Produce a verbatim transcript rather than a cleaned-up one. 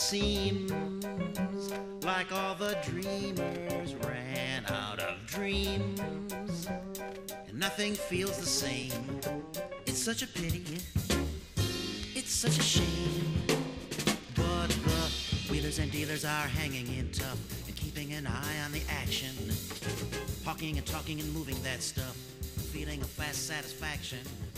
seems like all the dreamers ran out of dreams, and nothing feels the same. It's such a pity, it's such a shame. But the wheelers and dealers are hanging in tough and keeping an eye on the action, hawking and talking and moving that stuff, feeling a fast satisfaction.